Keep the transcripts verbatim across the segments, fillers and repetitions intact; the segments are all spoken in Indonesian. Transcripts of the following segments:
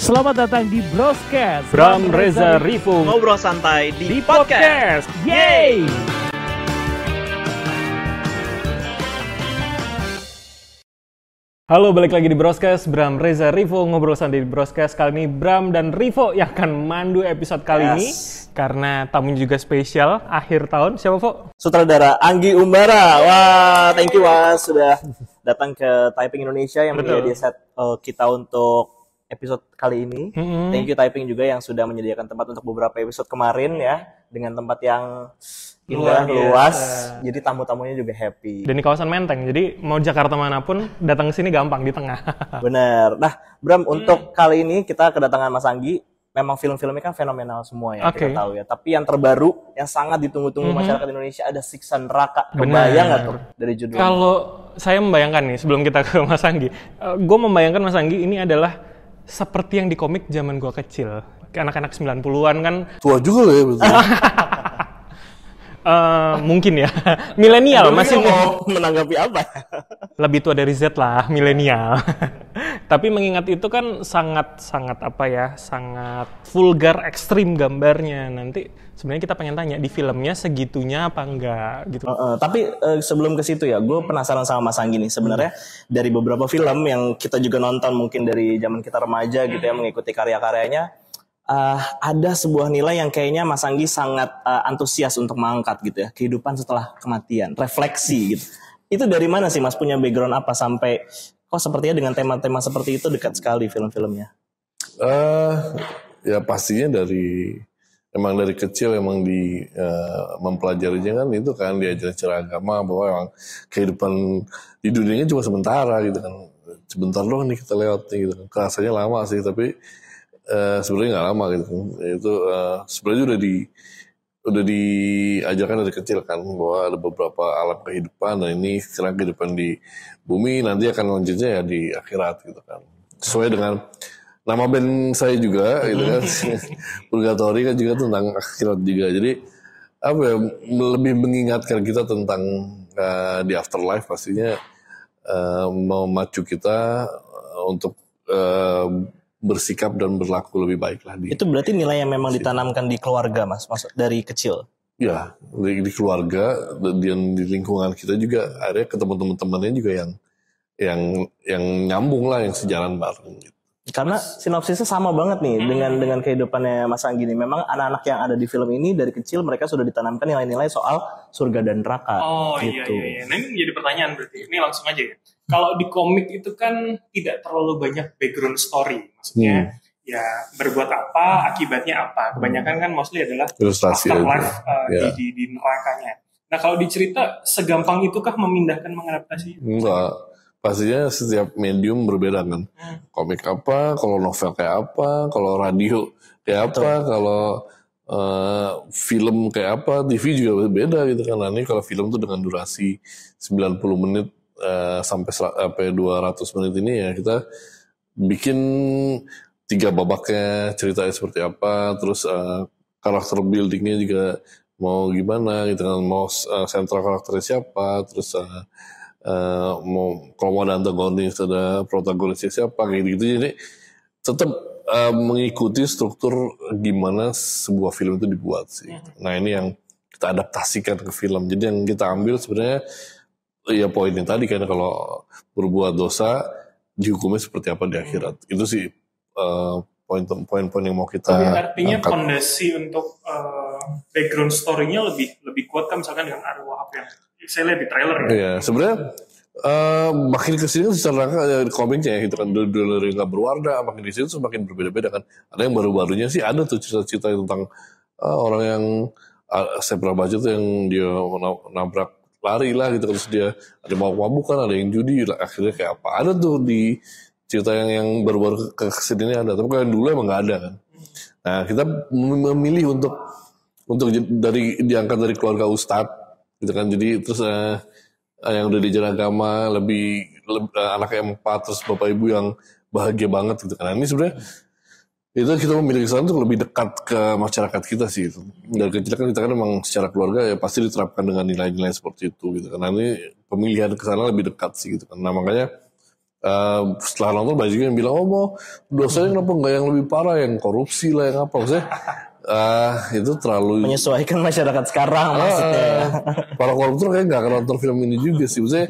Selamat datang di Broscast. Bram, Reza, Rivo ngobrol santai di, di podcast. podcast. Yeay! Halo, balik lagi di Broscast. Bram, Reza, Rivo ngobrol santai di Broscast. Kali ini Bram dan Rivo yang akan mandu episode kali yes. ini. Karena tamunya juga spesial, akhir tahun. Siapa, Vo? Sutradara Anggi Umbara. Wah, thank you Mas sudah datang ke Typing Indonesia yang menjadi set uh, kita untuk episode kali ini. Mm-hmm. Thank you Typing juga yang sudah menyediakan tempat untuk beberapa episode kemarin ya, dengan tempat yang indah, luas. Jadi tamu-tamunya juga happy. Dan di kawasan Menteng. Jadi mau Jakarta manapun datang ke sini gampang di tengah. Bener. Nah, Bram, hmm. untuk kali ini kita kedatangan Mas Anggi. Memang film-filmnya kan fenomenal semua ya, okay. kita tahu ya. Tapi yang terbaru, yang sangat ditunggu-tunggu mm-hmm. masyarakat Indonesia ada Siksa Neraka. Kebayang nggak tuh dari judulnya? Kalau saya membayangkan nih, sebelum kita ke Mas Anggi, uh, gue membayangkan Mas Anggi ini adalah seperti yang di komik zaman gue kecil. Kayak anak-anak sembilan puluhan kan. Tua juga loh ya betul. Uh, mungkin ya, milenial masih mau menanggapi apa? Lebih tua dari Z lah, milenial. Tapi mengingat itu kan sangat sangat apa ya, sangat vulgar, ekstrim gambarnya. Nanti sebenarnya kita pengen tanya di filmnya segitunya apa enggak gitu. Uh, uh, tapi uh, sebelum ke situ ya, gue penasaran sama Mas Anggi nih. Sebenarnya hmm. dari beberapa film yang kita juga nonton mungkin dari zaman kita remaja gitu ya, mengikuti karya-karyanya. Uh, ada sebuah nilai yang kayaknya Mas Anggi sangat uh, antusias untuk mengangkat gitu ya, kehidupan setelah kematian, refleksi gitu. Itu dari mana sih Mas, punya background apa sampai kok sepertinya dengan tema-tema seperti itu dekat sekali film-filmnya? Uh, ya pastinya dari emang dari kecil emang di uh, mempelajarinya kan itu kan diajarin secara agama bahwa emang kehidupan di dunianya cuma sementara gitu kan, sebentar doang nih kita lewat nih gitu kan. Rasanya lama sih tapi Uh, sebenarnya nggak lama gitu, itu uh, sebenarnya udah di udah diajarkan dari kecil kan bahwa ada beberapa alam kehidupan dan ini sekarang kehidupan di bumi nanti akan lanjutnya ya di akhirat gitu kan, sesuai dengan nama band saya juga gitu kan. Purgatory kan juga tentang akhirat juga, jadi apa ya, lebih mengingatkan kita tentang uh, di afterlife pastinya, uh, memacu kita uh, untuk uh, bersikap dan berlaku lebih baik lah. Di, itu berarti nilai yang memang ditanamkan di keluarga Mas, maksud dari kecil? Ya, di, di keluarga dan di lingkungan kita juga akhirnya ketemu teman-temannya juga yang yang yang nyambung lah, yang sejalan bareng gitu. Karena sinopsisnya sama banget nih dengan dengan kehidupannya Mas Anggi nih. Memang anak-anak yang ada di film ini dari kecil mereka sudah ditanamkan nilai-nilai soal surga dan neraka. Oh gitu. iya, iya, iya. Nah ini menjadi pertanyaan berarti. Ini langsung aja ya. Kalau di komik itu kan tidak terlalu banyak background story. Maksudnya hmm. ya berbuat apa, akibatnya apa. Kebanyakan kan mostly adalah ilustrasi afterlife uh, ya. di, di, di nerakanya. Nah kalau di cerita segampang itukah memindahkan, mengadaptasi? Enggak. Pastinya setiap medium berbeda kan. Hmm. Komik apa, kalau novel kayak apa, kalau radio kayak apa, Betul. kalau uh, film kayak apa, T V juga beda gitu kan. Nah ini kalau film tuh dengan durasi sembilan puluh menit uh, sampai sampai dua ratus menit ini ya kita bikin tiga babaknya, ceritanya seperti apa, terus uh, karakter buildingnya juga mau gimana gitu kan, mau uh, sentral karakternya siapa, terus uh, Uh, mau kalau mau ada antagonis, ada protagonisnya siapa kayak gitu. Jadi tetap uh, mengikuti struktur gimana sebuah film itu dibuat sih. Nah ini yang kita adaptasikan ke film. Jadi yang kita ambil sebenarnya ya poinnya tadi kan, kalau berbuat dosa dihukumnya seperti apa di akhirat. Itu sih uh, poin-poin yang mau kita. Tapi artinya angkat. Fondasi untuk uh, background story-nya lebih lebih kuat kan misalkan dengan Arya Wahab yang saya lihat di trailer ya. Iya, sebenarnya uh, makin kesini kan secara uh, komiknya ya, gitu kan, dulu dari nggak berwarna, makin di situ semakin berbeda-beda kan. Ada yang baru-barunya sih ada tuh cerita-cerita tentang uh, orang yang uh, saya pernah baca tuh yang dia nabrak lari lah gitu, terus dia ada mabuk-mabukan, ada yang judi, akhirnya kayak apa? Ada tuh di cerita yang yang baru-baru ke kesini ini ada, tapi kalau yang dulu emang nggak ada kan. Nah kita memilih untuk untuk dari diangkat dari keluarga ustadz gitu kan, jadi terus uh, yang udah diajar agama lebih, lebih uh, anak yang empat, terus bapak ibu yang bahagia banget gitu kan. Nah, ini sebenarnya itu kita memilih kesana untuk lebih dekat ke masyarakat kita sih itu. Dari kecil kan kita kan memang secara keluarga ya pasti diterapkan dengan nilai-nilai seperti itu gitu kan. Nah ini pemilihan kesana lebih dekat sih gitu kan. Nah makanya Uh, setelah nonton banyak juga yang bilang, oh mau dosanya kenapa nggak yang lebih parah, yang korupsi lah, yang apa, maksudnya uh, itu terlalu menyesuaikan masyarakat sekarang uh, maksudnya. Para koruptor kayak nggak akan nonton film ini juga sih, maksudnya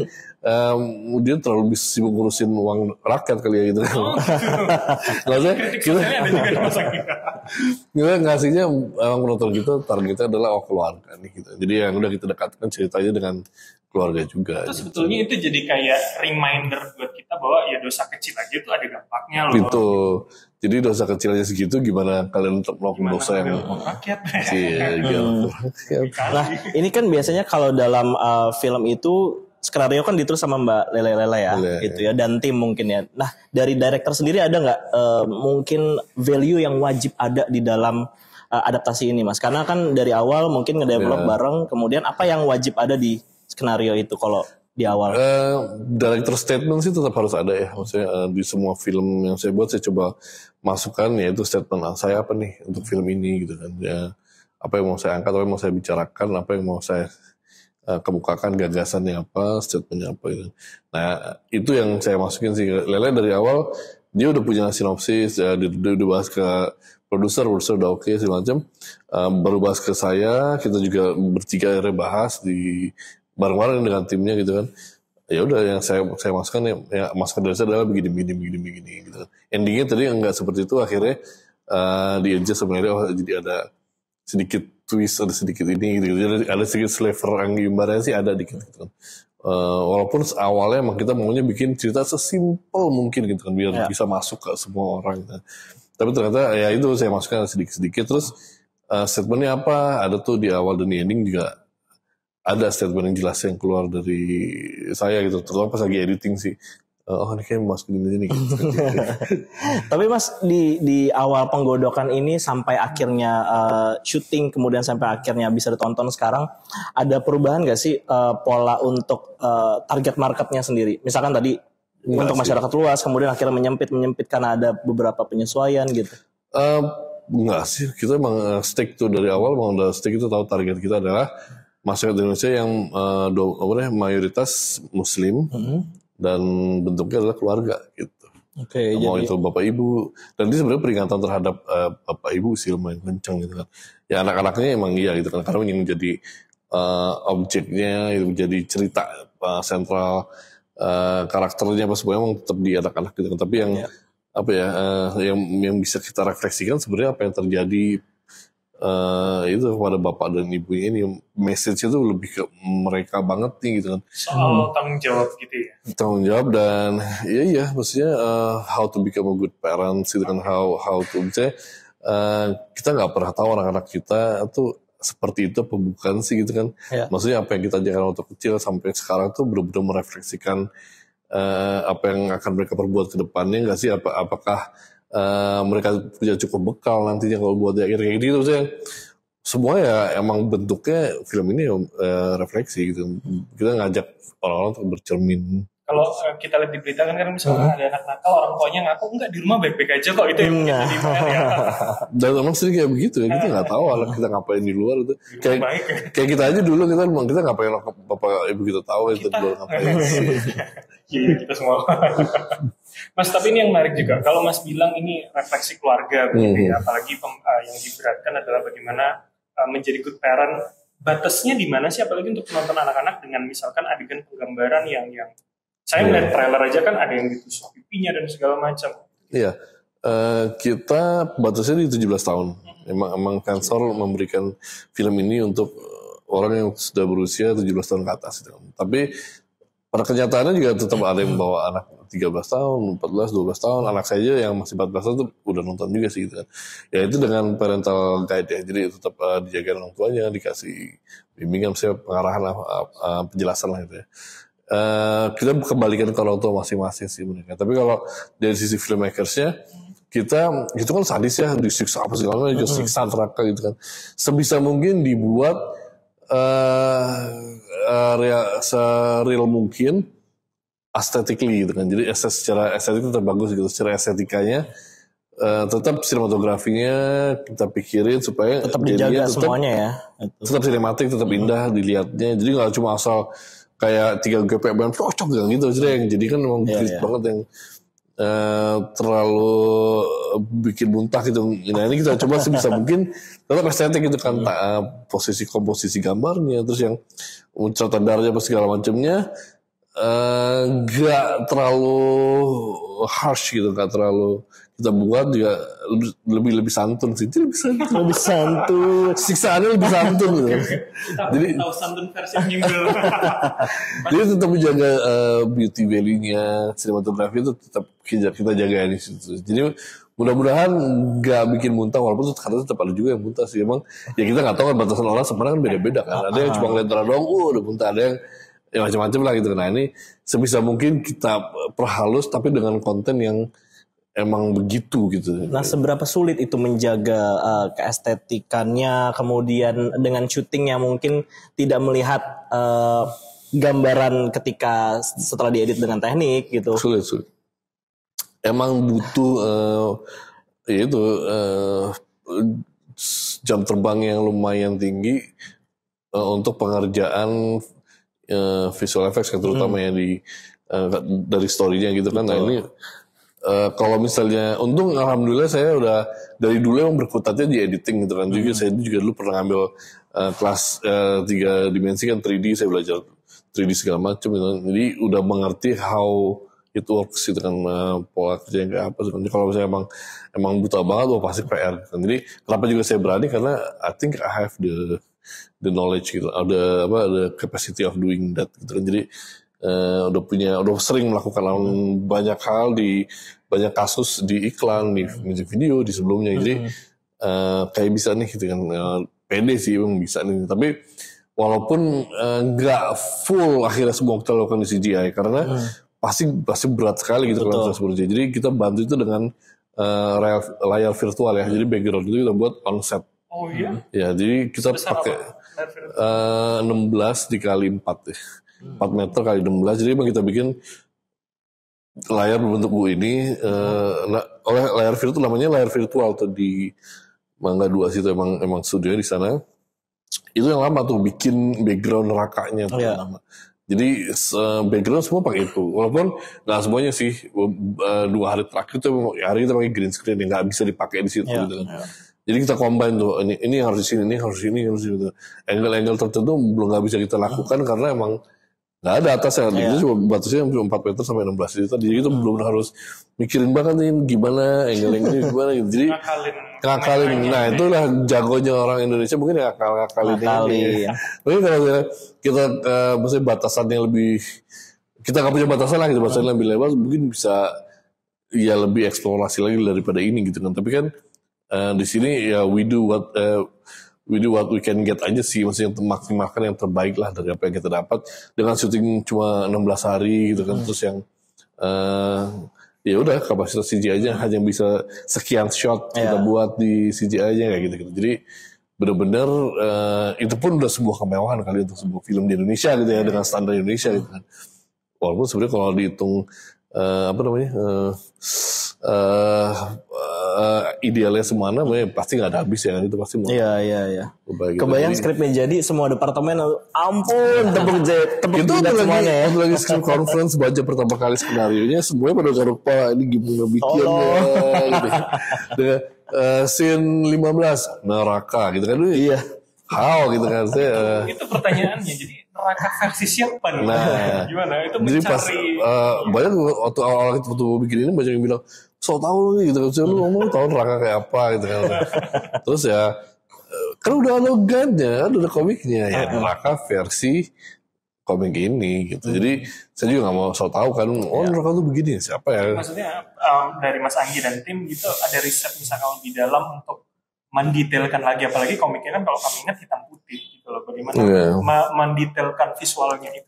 um, dia terlalu bisa sibuk ngurusin uang rakyat kali ya gitu kan. Oh, Maksudnya kita, ada juga di masa kita. kita ngasihnya emang penonton kita targetnya adalah oh keluarga nih gitu. Jadi yang udah kita dekatkan ceritanya dengan keluarga juga. Itu gitu. sebetulnya itu jadi kayak reminder buat kita bahwa ya dosa kecil aja itu ada dampaknya loh. Itu. Jadi dosa kecilnya segitu gimana kalian untuk melakukan dosa yang rakyat. Iya, gitu. Nah, ini kan biasanya kalau dalam uh, film itu skenario kan ditulis sama Mbak Lele Lele ya, Lele, gitu ya, dan tim mungkin ya. Nah, dari director sendiri ada nggak uh, mungkin value yang wajib ada di dalam uh, adaptasi ini, Mas? Karena kan dari awal mungkin ngedevelop Yeah. bareng, kemudian apa yang wajib ada di skenario itu kalau di awal? Uh, director statement sih tetap harus ada ya. Maksudnya uh, di semua film yang saya buat saya coba masukkan yaitu statement ah, saya apa nih untuk film ini gitu kan. Ya, apa yang mau saya angkat, apa yang mau saya bicarakan, apa yang mau saya uh, kemukakan, gagasannya apa, statementnya apa gitu. Nah itu yang saya masukin sih. Lele dari awal dia udah punya sinopsis, ya, dia, dia udah bahas ke produser, produser udah oke okay, segala macam. Uh, baru bahas ke saya, kita juga bertiga akhirnya bahas di bareng-bareng dengan timnya gitu kan. Ya udah yang saya saya masukkan ya, ya masukkan dari saya adalah begini begini begini begini gitu kan. Endingnya tadi enggak seperti itu, akhirnya uh, di adjust sebenarnya oh, jadi ada sedikit twist, ada sedikit ini gitu, jadi ada sedikit flavor Anggi Umbaranya sih ada dikit gitu kan. Uh, walaupun awalnya emang kita maunya bikin cerita sesimpel mungkin gitu kan biar ya. Bisa masuk ke semua orang gitu. Tapi ternyata ya itu saya masukkan sedikit-sedikit. Terus uh, statementnya apa ada tuh di awal dan di ending juga ada statement yang jelas yang keluar dari saya gitu, terutama pas lagi editing sih. Oh ini kayak masukin ini gitu. Tapi Mas di di awal penggodokan ini sampai akhirnya uh, syuting kemudian sampai akhirnya bisa ditonton sekarang, ada perubahan nggak sih uh, pola untuk uh, target marketnya sendiri? Misalkan tadi enggak untuk sih. Masyarakat luas, kemudian akhirnya menyempit menyempit karena ada beberapa penyesuaian gitu. Uh, enggak sih, kita emang stick tuh dari awal, emang udah stick itu tahu target kita adalah masyarakat Indonesia yang uh, do, apa, mayoritas Muslim mm-hmm. dan bentuknya adalah keluarga gitu. Oke. Okay, mau jadi... itu bapak ibu dan ini sebenarnya peringatan terhadap uh, bapak ibu sih lumayan kencang gitu kan. Ya anak-anaknya emang iya gitu kan karena ini menjadi uh, objeknya, itu menjadi cerita uh, sentral uh, karakternya apa semuanya emang tetap di anak-anak gitu kan. Tapi yang yeah. apa ya uh, yang yang bisa kita refleksikan sebenarnya apa yang terjadi. Uh, itu kepada bapak dan ibunya ini message itu lebih ke mereka banget nih gitu kan soal hmm. tanggung jawab gitu ya tanggung jawab dan iya iya maksudnya uh, how to become a good parents gitu kan how how to misalnya uh, kita nggak pernah tahu anak-anak kita tuh seperti itu apa bukan sih gitu kan ya. Maksudnya apa yang kita ajarkan waktu kecil sampai sekarang tuh benar-benar merefleksikan uh, apa yang akan mereka perbuat ke depannya nggak sih apa apakah Uh, mereka punya cukup bekal nantinya kalau buat akhir kayak gitu maksudnya semua ya emang bentuknya film ini uh, refleksi gitu kita ngajak orang-orang untuk bercermin. Kalau uh, kita lihat di berita kan kan misalnya uh-huh. ada anak nakal orang tuanya ngaku enggak di rumah baik-baik aja kok itu yang ya. Di mana ya. Dan emang sering kayak begitu ya kita nggak tahu anak kita ngapain di luar itu kayak kayak kita aja dulu kita emang kita ngapain bapak ibu kita tahu itu luar ngapain. Iya kita semua. Mas tapi ini yang menarik juga kalau Mas bilang ini refleksi keluarga begitu mm-hmm. ya apalagi pem, uh, yang diberatkan adalah bagaimana uh, menjadi good parent batasnya di mana sih apalagi untuk penonton anak-anak dengan misalkan adegan penggambaran yang yang saya melihat trailer aja kan ada yang ditusuk pipinya dan segala macam. Iya uh, kita batasnya di tujuh belas tahun mm-hmm. emang emang sensor memberikan film ini untuk orang yang sudah berusia tujuh belas tahun ke atas gitu. Tapi pada kenyataannya juga tetap ada yang bawa anak tiga belas tahun, empat belas, dua belas tahun. Anak saya aja yang masih empat belas tahun tuh udah nonton juga sih gitu kan. Ya itu dengan parental guide ya. Jadi tetap uh, dijaga orang tuanya, dikasih bimbingan, misalnya pengarahan lah, uh, penjelasan lah gitu ya. Uh, kita kembalikan ke orang tua masing-masing sih mereka. Tapi kalau dari sisi filmmakersnya, kita itu kan sadis ya, disiksa apa segala macam, siksa neraka gitu kan. Sebisa mungkin dibuat uh, uh, real, sereal mungkin aesthetically gitu kan. Jadi secara estetik tetap bagus gitu. Secara estetikanya uh, tetap sinematografinya kita pikirin supaya tetap dijaga tetap, semuanya ya. Tetap sinematik, tetap indah dilihatnya. Jadi nggak cuma asal kayak tiga G P banget cocok gitu jadi jadi kan memang Iya, grit iya. banget yang eh, terlalu bikin muntah gitu. Nah ini kita coba sebisa mungkin tetap estetik gitu kan, tak, eh, posisi komposisi gambarnya, terus yang uncatan darahnya apa segala macamnya eh, nggak terlalu harsh gitu, nggak terlalu kita buat juga lebih lebih santun sih, lebih santun, Lebih santun. siksaannya lebih santun gitu. Kita Jadi tahu santun versi nyinggul. Jadi tetap menjaga uh, beauty value-nya sinematografi itu tetap kita, kita jaga di situ. Jadi mudah-mudahan nggak bikin muntah, walaupun kadang tetap ada juga yang muntah sih. Emang ya kita nggak tahu kan batasan orang sebenarnya kan beda-beda kan. Ada yang cuma ngeliat darah doang, uh udah muntah. Ada yang ya macam-macam lah gitu. Nah ini sebisa mungkin kita perhalus tapi dengan konten yang emang begitu gitu. Nah, seberapa sulit itu menjaga uh, keestetikannya, kemudian dengan syuting yang mungkin tidak melihat uh, gambaran ketika setelah diedit dengan teknik gitu. Sulit, sulit. Emang butuh uh, ya itu uh, jam terbang yang lumayan tinggi uh, untuk pengerjaan uh, visual effects, terutama hmm. yang di uh, dari story-nya gitu kan. Nah ini Uh, kalau misalnya, untung alhamdulillah saya udah dari dulu emang berkutatnya di editing gitu kan. Mm-hmm. Juga saya juga dulu pernah ngambil uh, kelas uh, tiga dimensi kan tiga D, saya belajar tiga D segala macam gitu. Jadi udah mengerti how it works gitu kan, uh, pola kerja yang kayak apa. Jadi kalau misalnya emang emang buta banget, wah pasti P R gitu kan. Jadi kenapa juga saya berani, karena I think I have the the knowledge gitu, ada apa, the capacity of doing that gitu kan. Jadi Uh, udah punya, udah sering melakukan hmm. banyak hal di banyak kasus di iklan, di music video, di sebelumnya. Jadi hmm. uh, kayak bisa nih gitu kan, uh, pede sih emang bisa nih. Tapi walaupun nggak uh, full akhirnya semua kita lakukan di C G I karena hmm. pasti pasti berat sekali gitu kalau seperti. Jadi kita bantu itu dengan uh, layar, layar virtual ya. Hmm. Jadi background itu kita buat on set. Oh iya. Ya, jadi kita pakai uh, enam belas dikali empat ya. empat meter kali enam belas, jadi emang kita bikin layar berbentuk bu ini uh, oleh layar virtual, namanya layar virtual tuh di Mangga dua situ, emang emang studionya di sana. Itu yang lama tuh bikin background nerakanya tuh yeah. lama. Jadi uh, background semua pakai itu, walaupun nggak semuanya sih. Uh, dua hari terakhir tuh hari kita pakai green screen yang nggak bisa dipakai di situ yeah, gitu kan. Yeah. Jadi kita combine tuh, ini ini harus di sini, ini harus di sini, harus di sini. Angle-angle tertentu belum nggak bisa kita lakukan hmm. karena emang nggak ada atasnya, yeah. itu cuma batasnya empat meter sampai enam belas juta. Jadi itu hmm. belum harus mikirin banget nih gimana angle-angle gimana gitu. Jadi ngakalin, nah itulah jagonya orang Indonesia, mungkin ya ngakal-ngakalin ini. Mungkin kalau kita uh, maksudnya batasan yang lebih, kita nggak punya batasan lah gitu, batasan hmm. lebih lebar, mungkin bisa ya lebih eksplorasi lagi daripada ini gitu kan. Tapi kan uh, di sini ya we do what uh, we do what we can get aja sih, maksudnya maksimalkan yang terbaik lah dari apa yang kita dapat dengan syuting cuma enam belas hari gitu kan. Hmm. Terus yang uh, ya udah kapasitas C G I aja hanya bisa sekian shot yeah. kita buat di C G I-nya kayak gitu gitu. Jadi benar-benar uh, itu pun udah sebuah kemewahan kali untuk sebuah film di Indonesia gitu ya, dengan standar Indonesia gitu kan. Walaupun sebenarnya kalau dihitung uh, apa namanya uh, uh, uh, idealnya semana, pasti nggak ada habis ya, itu pasti mau. Iya iya iya. Kebayang jadi, skripnya jadi semua departemen, ampun tepuk jep, tepuk itu jidat semuanya ya. Itu lagi script conference baca pertama kali skenario nya, semuanya pada garuk kepala, ini gimana bikinnya oh, gitu. Dengan uh, scene lima belas neraka gitu kan. Iya. How gitu kan saya. Uh, itu pertanyaannya, jadi neraka versi siapa nih? Nah, gimana? Itu jadi mencari. Pas uh, banyak waktu awal-awal kita waktu bikin ini banyak yang bilang, so tau lu gitu kan, so, lu ngomong tau neraka kayak apa gitu kan. Terus ya kan udah ada guide-nya, udah komiknya ya, neraka versi komik ini gitu. Hmm. Jadi saya juga nggak mau so tau kan, oh ya. Neraka tuh begini, siapa ya? Maksudnya um, dari Mas Anggi dan tim gitu ada riset misalkan lebih dalam untuk mendetailkan lagi, apalagi komiknya kan kalau kami ingat hitam putih gitu loh, bagaimana yeah. ma- mendetailkan visualnya itu.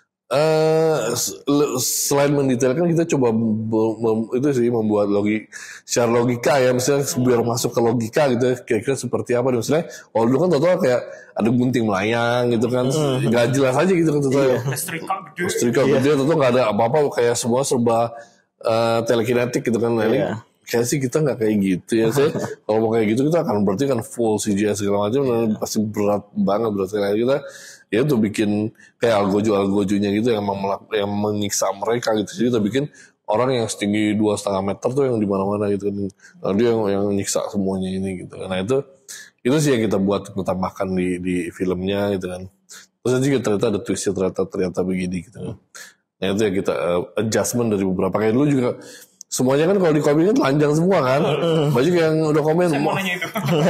Uh, selain mendetailkan, kita coba mem- mem- itu sih membuat logi secara logika ya, misalnya biar masuk ke logika gitu, kira-kira seperti apa. Misalnya kalau dulu kan total kayak ada gunting melayang gitu kan, nggak mm. jelas aja gitu kan total. Iya. Listrika gede, listrika gede, total nggak ada apa-apa, kayak semua serba uh, telekinetik gitu kan. Nah, ini yeah. kayak sih kita nggak kayak gitu ya. Saya kalau mau kayak gitu kita akan berarti kan full C G I segala macam, dan pasti berat banget berat sekali. Kita ya itu bikin kayak algojo algojonya gitu yang emang melak- yang menyiksa mereka gitu. Jadi kita bikin orang yang setinggi dua setengah meter tuh yang di mana-mana gitu kan. Nah, dia yang yang nyiksa semuanya ini gitu. Nah itu itu sih yang kita buat, kita tambahkan di di filmnya gitu kan. Terus juga ternyata ada twistnya, ternyata ternyata begini gitu kan. Nah itu ya kita uh, adjustment dari beberapa, kayak dulu juga semuanya kan kalau di komik kan telanjang semua kan. Banyak yang udah komen. Saya mau nanya itu.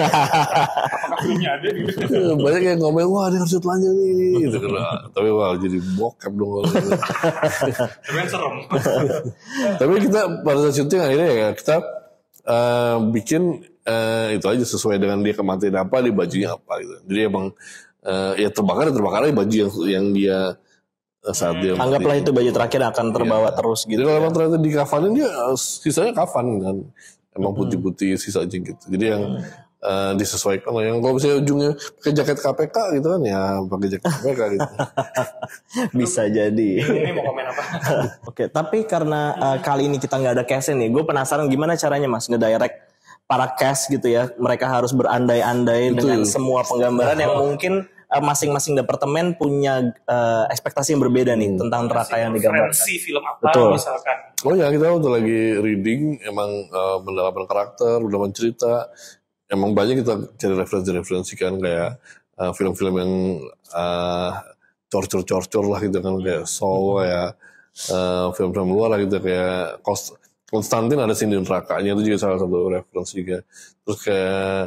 Apakah filmnya ada gitu? Banyak yang komen, wah dia harus telanjang nih gitu kan. Tapi wah jadi bokep dong. Tapi kan serem. Tapi kita pada saat syuting akhirnya ya kita uh, bikin uh, itu aja sesuai dengan dia kematian apa, dia bajunya apa gitu. Jadi emang uh, ya terbakar ya terbakar aja baju yang yang dia uh, saat dia Anggaplah mati. itu baju terakhir akan terbawa terus Jadi gitu. kalau emang ternyata di kafanin dia uh, sisanya kafan kan. Emang putih-putih sisa aja gitu. Jadi yang uh, disesuaikan lah. Yang kalau misalnya ujungnya pakai jaket K P K gitu kan ya pakai jaket K P K gitu. Bisa jadi. Ini mau komen apa? Oke, tapi karena uh, kali ini kita nggak ada cast nih, gue penasaran gimana caranya Mas ngedirect para cast gitu ya. Mereka harus berandai-andai dengan semua penggambaran yang mungkin uh, masing-masing departemen punya uh, ekspektasi yang berbeda nih tentang neraka yang digambarkan. Referensi film apa Betul. misalkan? Oh ya, kita waktu lagi reading emang uh, mendalaman karakter, mendalaman cerita, emang banyak kita cari referensi-referensi kan kayak uh, film-film yang uh, corcor-corcor lah gitu kan, kayak Saw ya, uh, film-film luar lah gitu kayak Kost- Konstantin ada scene di nerakanya itu juga salah satu referensi juga. Terus kayak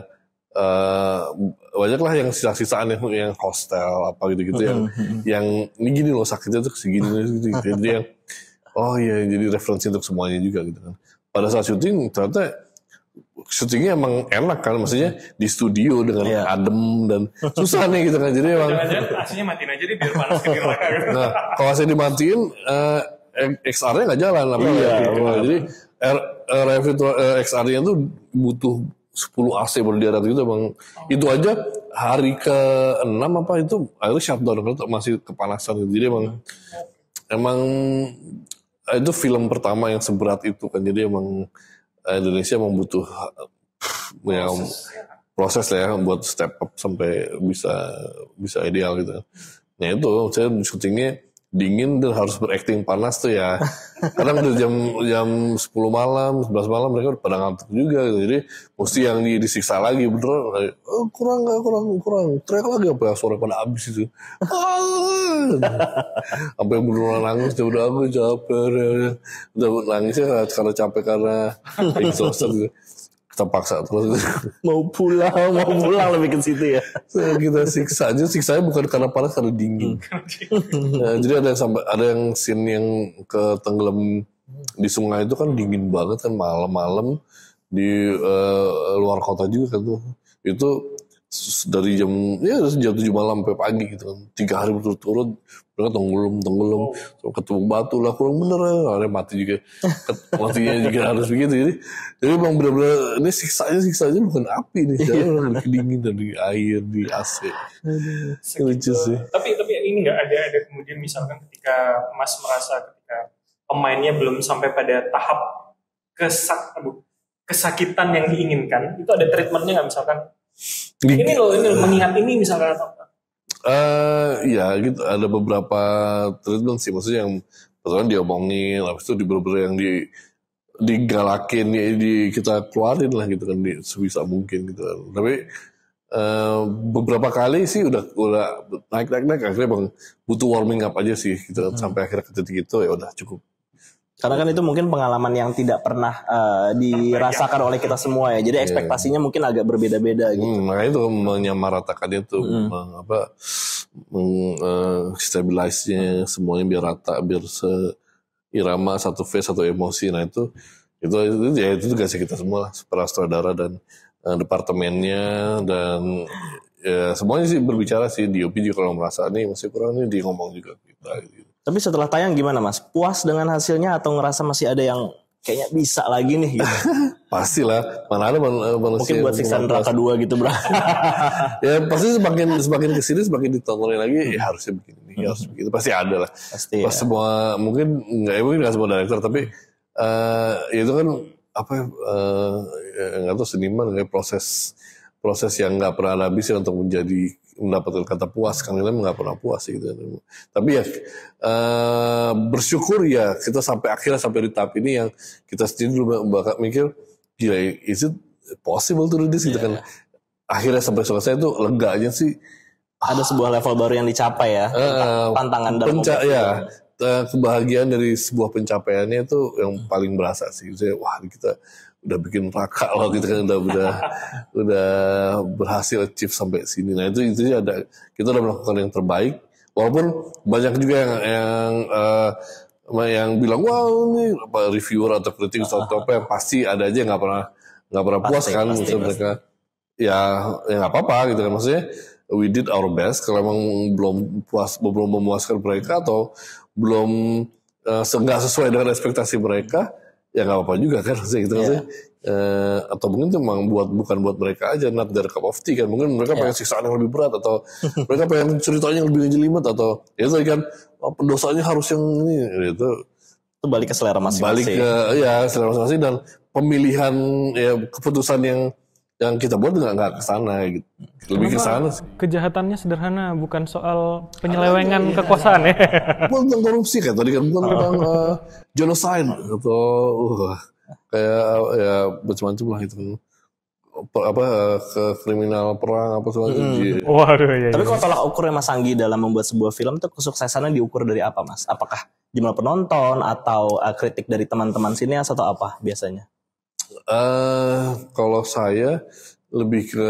uh, banyak lah yang sisa-sisaan yang, yang Hostel apa gitu-gitu yang yang ini gini loh sakitnya tuh segini gitu, gitu. Jadi yang oh iya, jadi referensi untuk semuanya juga gitu kan. Pada saat syuting ternyata syutingnya emang enak kan, maksudnya di studio dengan Iya. adem dan susah nih gitu kan. Jadi emang Jangan-jangan A C-nya matiin aja deh biar panas ke neraka gitu. nah kalau saya dimatiin uh, X R-nya nggak jalan apa Iya, gitu. benar. Jadi R, uh, uh, X R-nya tuh butuh sepuluh A C baru di darat gitu bang. Itu aja hari ke enam apa itu akhirnya shutdown karena masih kepanasan gitu. Jadi emang emang eh, itu film pertama yang seberat itu kan. Jadi emang eh, Indonesia emang butuh eh, ya, proses lah ya buat step up sampai bisa bisa ideal gitu. Nah itu saya syutingnya dingin dan harus berakting panas tuh ya. Kadang udah jam jam sepuluh malam, sebelas malam mereka udah pada ngantuk juga gitu. Jadi mesti yang di, disiksa lagi bener kayak oh, kurang nggak kurang kurang teriak lagi apa ya suara pada habis itu. Ah! Sampai beneran nangis udah aku capek ya. Udah nangisnya karena capek karena exhausted gitu. Kita paksa terus Mau pulang, mau pulang lebih ke situ ya. kita siksa aja, siksanya bukan karena panas karena dingin. Nah, jadi ada yang sampai ada yang scene yang ke tenggelam di sungai itu kan dingin banget kan malam-malam di uh, luar kota juga kan tuh. Itu dari jam ya jam tujuh malam sampai pagi gitu kan. Tiga hari berturut-turut mereka tenggelam tenggelam so, ketemu batu lah kurang bener ya. Ada mati juga. Matinya juga harus begitu. Jadi jadi emang benar-benar ini siksanya siksanya bukan api nih. Jadi lagi dingin dari air di A C. Lucu sih. Tapi tapi ini nggak ada ada kemudian misalkan ketika Mas merasa ketika pemainnya belum sampai pada tahap kesak aduh, kesakitan yang diinginkan, itu ada treatmentnya nggak misalkan? Ini loh ini loh, mengingat ini misalkan atau apa? Eh ya gitu ada beberapa treatment sih maksudnya yang pertama diomongin habis itu di beberapa yang di digalakin ya, di kita keluarin lah gitu kan di, sebisa mungkin gitu kan. Tapi eh, beberapa kali sih udah udah naik naik naik akhirnya bang butuh warming up aja sih gitu kan. Sampai akhirnya ke titik itu ya udah cukup. Karena kan itu mungkin pengalaman yang tidak pernah uh, dirasakan oleh kita semua ya. Jadi ekspektasinya mungkin agak berbeda-beda gitu. Hmm, makanya itu menyamaratakan itu Hmm. meng, apa meng, eh, stabilize-nya semuanya biar rata biar seirama satu phase satu emosi. Nah itu itu, itu ya itu tugasnya kita semua lah para sutradara dan eh, departemennya dan ya semuanya sih berbicara sih di O P juga kalau merasa nih masih kurang nih di ngomong juga kita gitu. Tapi setelah tayang gimana Mas? Puas dengan hasilnya atau ngerasa masih ada yang kayaknya bisa lagi nih gitu? Pastilah mana ada man- manusia Mungkin buat yang siksa puas. neraka dua gitu bro. Ya pasti semakin semakin kesini semakin ditontonin lagi ya harusnya begini nih harus begitu pasti ada lah. Pasti Pas ya. semua mungkin nggak ya mungkin nggak semua director tapi eh ya itu kan apa ya eh, ya nggak tahu seniman kayak proses proses yang nggak pernah habis ya untuk menjadi mendapatkan kata puas, kan kita nggak pernah puas gitu. Tapi ya uh, bersyukur ya kita sampai akhirnya sampai di tahap ini yang kita sendiri dulu bakal mikir, gila, is it possible to do this gitu kan. Akhirnya sampai selesai itu lega aja sih. Ada sebuah level baru yang dicapai ya, Uh, tantangan dalam penca- membuat ya, film. uh, kebahagiaan dari sebuah pencapaiannya itu yang paling berasa sih. Saya, wah kita udah bikin raka loh gitu kan, udah udah udah berhasil achieve sampai sini. Nah itu itu ada, kita udah melakukan yang terbaik. Walaupun banyak juga yang yang uh, yang bilang wah ini apa reviewer atau kritik atau apa yang pasti ada aja nggak pernah nggak pernah puas Pasti, kan pasti, maksud mereka. Ya ya nggak apa-apa gitu kan, maksudnya we did our best. Kalau emang belum puas, belum memuaskan mereka atau belum uh, nggak sesuai dengan ekspektasi mereka, ya nggak apa-apa juga kan, maksudnya gitu. Yeah. Uh, atau mungkin itu memang buat bukan buat mereka aja, not their cup of tea kan. Mungkin mereka Yeah. pengen siksaan yang lebih berat, atau mereka pengen ceritanya yang lebih ngejelimet, atau ya itu kan oh, pendosanya harus yang ini gitu. Itu balik ke selera Balik masing-masing. ke ya selera masing-masing, dan pemilihan ya keputusan yang yang kita buat nggak nggak kesana gitu, lebih kesana sih. Kejahatannya sederhana, bukan soal penyelewengan kekuasaan ya. Bukan tentang korupsi kan tadi kan, bukan tentang uh, genocide atau uh, kayak ya macam-macam lah itu, apa ke kriminal perang apa segala macam. Waduh ya. Tapi kalau tolak ukurnya Mas Anggi dalam membuat sebuah film tuh kesuksesannya diukur dari apa, Mas? Apakah jumlah penonton atau uh, kritik dari teman-teman sinias atau apa biasanya? Uh, kalau saya lebih ke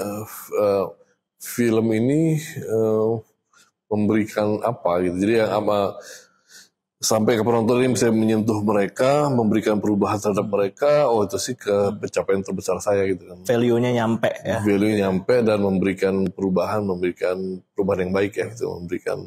uh, film ini uh, memberikan apa gitu. Jadi yang apa sampai ke penonton ini bisa menyentuh mereka, memberikan perubahan terhadap mereka. Oh itu sih ke pencapaian terbesar saya gitu kan. Value-nya nyampe ya. Value nyampe dan memberikan perubahan, memberikan perubahan yang baik ya gitu, memberikan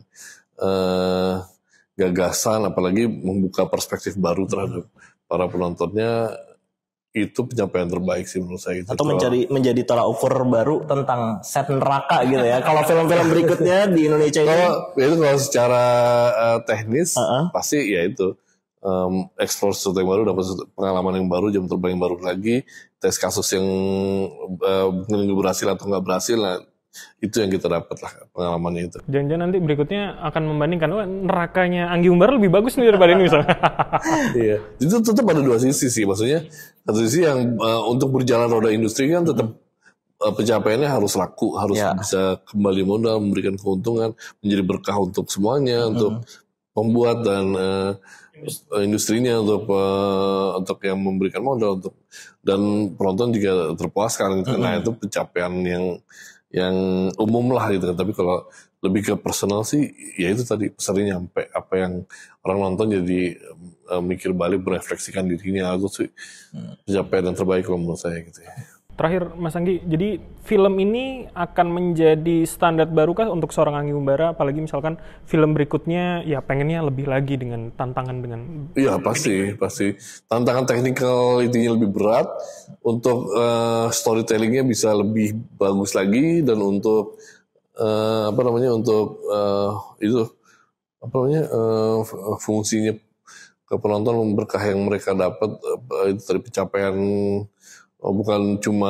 uh, gagasan, apalagi membuka perspektif baru terhadap para penontonnya. Itu pencapaian terbaik sih menurut saya gitu. Atau menjadi menjadi tolak ukur baru tentang set neraka gitu ya. Kalau film-film berikutnya di Indonesia ini, kalau itu kalau secara uh, teknis Uh-uh. pasti ya itu um, explore sesuatu yang baru, dapat sesuatu- pengalaman yang baru, jam terbang yang baru lagi, tes kasus yang uh, mungkin berhasil atau nggak berhasil, nah itu yang kita dapat lah pengalamannya itu. Jangan-jangan nanti berikutnya akan membandingkan, wah nerakanya Anggi Umbara lebih bagus nih daripada ini misalnya. Iya, itu tetap ada dua sisi sih, maksudnya satu sisi yang uh, untuk berjalan roda industri kan tetap uh, pencapaiannya harus laku, harus Ya. bisa kembali modal, memberikan keuntungan, menjadi berkah untuk semuanya, untuk pembuat dan uh, industrinya, untuk uh, untuk yang memberikan modal, untuk dan penonton juga terpuaskan gitu. Nah itu pencapaian yang yang umum lah gitu kan. Tapi kalau lebih ke personal sih, ya itu tadi pesannya nyampe, apa yang orang nonton jadi uh, mikir balik, merefleksikan dirinya, itu sih pencapaian yang terbaik kalau menurut saya gitu ya. Terakhir Mas Anggi, jadi film ini akan menjadi standar barukah untuk seorang Anggi Umbara, apalagi misalkan film berikutnya ya pengennya lebih lagi dengan tantangan dengan Iya pasti, pasti tantangan teknikal intinya lebih berat, untuk uh, storytellingnya bisa lebih bagus lagi, dan untuk uh, apa namanya untuk uh, itu apa namanya uh, fungsinya ke penonton, berkah yang mereka dapat uh, itu dari pencapaian, oh, bukan cuma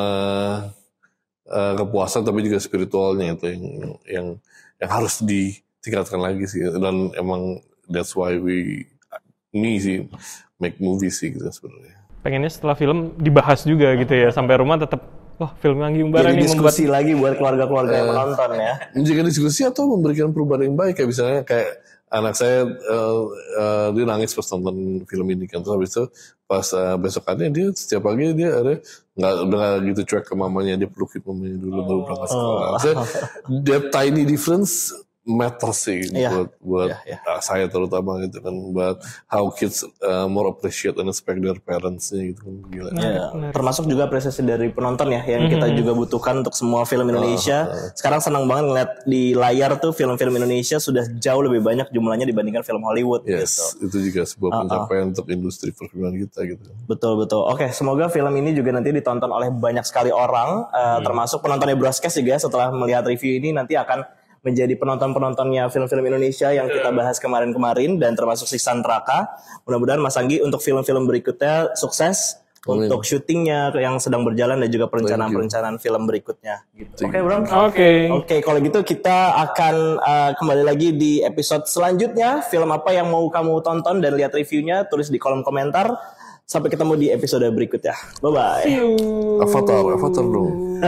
uh, kepuasan tapi juga spiritualnya itu yang yang yang harus ditingkatkan lagi sih, dan emang that's why we me sih make movies sih gitu sebenarnya. pengennya setelah film dibahas juga gitu ya, sampai rumah tetap wah film Anggi Umbara jadi ini membuat diskusi lagi buat keluarga-keluarga yang menonton ya. Menjaga diskusi atau memberikan perubahan yang baik, kayak misalnya kayak anak saya uh, uh, dia nangis pas nonton film ini kan, terus habis itu pas uh, besokannya dia setiap pagi dia ada nggak udah nggak gitu cuek ke mamanya, dia pelukin mamanya dulu baru berangkat sekolah. Maksudnya, that tiny difference matter sih Iya. buat buat Iya, iya. uh, saya terutama gitu kan, buat how kids uh, more appreciate and respect their parents-nya gitu kan, gila. Ya, termasuk juga apresiasi dari penonton ya, yang kita juga butuhkan untuk semua film Indonesia. Sekarang senang banget ngeliat di layar tuh film-film Indonesia sudah jauh lebih banyak jumlahnya dibandingkan film Hollywood Yes, gitu. itu juga sebuah pencapaian untuk industri perfilman kita gitu. Betul betul. Oke, semoga film ini juga nanti ditonton oleh banyak sekali orang, eh, termasuk penontonnya Broadcast juga ya, setelah melihat review ini nanti akan menjadi penonton-penontonnya film-film Indonesia yang kita bahas kemarin-kemarin, dan termasuk Siksa Neraka. Mudah-mudahan Mas Anggi untuk film-film berikutnya sukses untuk syutingnya yang sedang berjalan dan juga perencanaan-perencanaan film berikutnya. Gitu. Oke, Bram. Oke. Oke, kalau gitu kita akan uh, kembali lagi di episode selanjutnya. Film apa yang mau kamu tonton dan lihat reviewnya, tulis di kolom komentar. Sampai ketemu di episode berikutnya. Bye-bye. See you. Avatar, Avatar dong.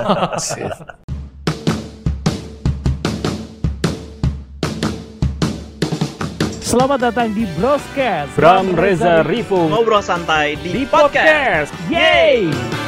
Selamat datang di Broscast. Bram Reza Rifung. Ngobrol santai di, Di podcast. Yeay!